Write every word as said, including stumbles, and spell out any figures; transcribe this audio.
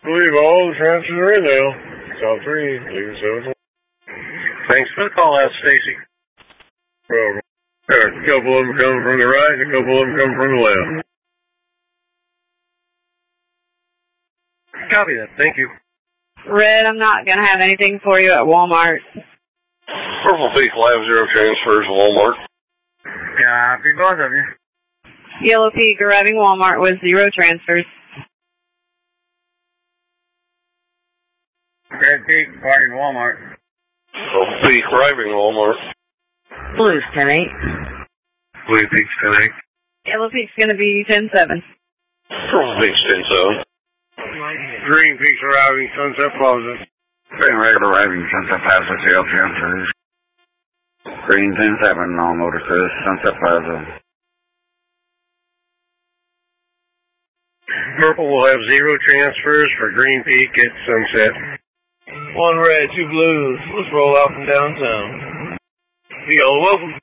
believe all the transfers are in now. Top three, leave seven. Thanks for the call out, Stacy. Well, there are a couple of them coming from the right and a couple of them coming from the left. Copy that. Thank you. Red, I'm not going to have anything for you at Walmart. Purple Peak Live Zero transfers, Walmart. Copy both of you. Yellow Peak arriving Walmart with zero transfers. Red Peak departing Walmart. Purple Peak arriving Walmart. Blue's ten eight. Blue Peak's ten eight. Yellow Peak's going to be ten seven. Purple Peak's ten seven. Green Peak's arriving Sunset Plaza. Green Red arriving Sunset Plaza, zero transfers. Green ten seven, all motor cruise, Sunset Plaza. Purple will have zero transfers for Green Peak at Sunset. One red, two blues. Let's roll out from downtown. You're welcome.